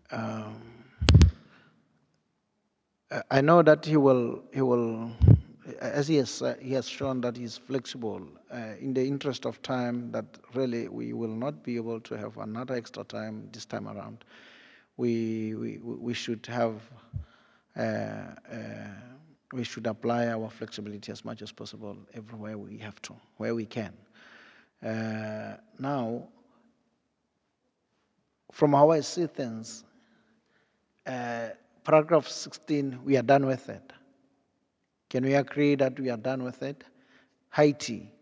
Um, I know that he will, as he has shown that he's flexible. In the interest of time, that really we will not be able to have another extra time this time around. We should have, uh, uh, we should apply our flexibility as much as possible everywhere we have to, where we can. Now, from how I see things, uh, paragraph 16, we are done with it. Can we agree that we are done with it? Haiti,